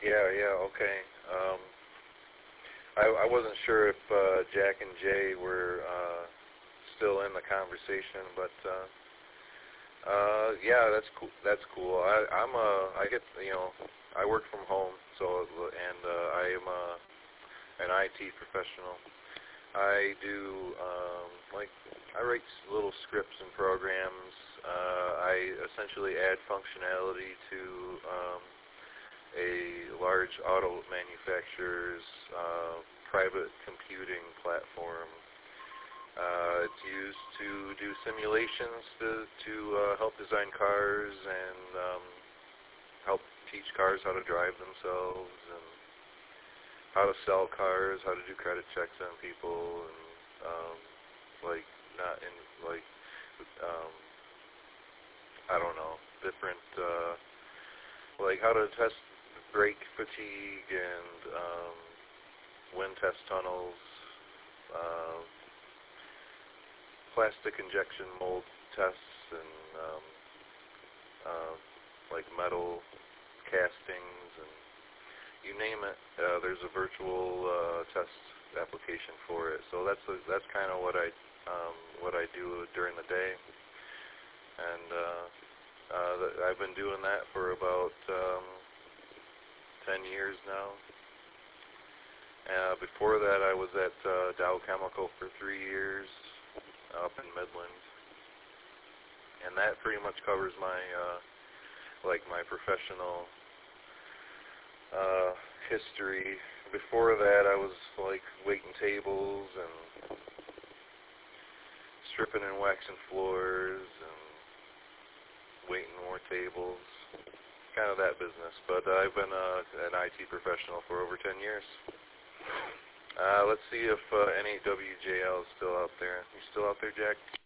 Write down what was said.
Yeah, okay. I wasn't sure if Jack and Jay were still in the conversation, but yeah, that's cool. That's cool. I get, I work from home, so and I am an IT professional. I do I write little scripts and programs. I essentially add functionality to a large auto manufacturer's private computing platform. It's used to do simulations to help design cars and help teach cars how to drive themselves and how to sell cars, how to do credit checks on people, and like not in like I don't know, different like how to test brake fatigue and wind test tunnels, plastic injection mold tests, and like metal castings, and you name it. There's a virtual test application for it. So that's kind of what I do during the day, and I've been doing that for about 10 years now. Before that, I was at Dow Chemical for 3 years up in Midland, and that pretty much covers my my professional history. Before that, I was like waiting tables and stripping and waxing floors and waiting more tables, kind of that business. But I've been an IT professional for over 10 years. Let's see if any WJL is still out there. You still out there, Jack?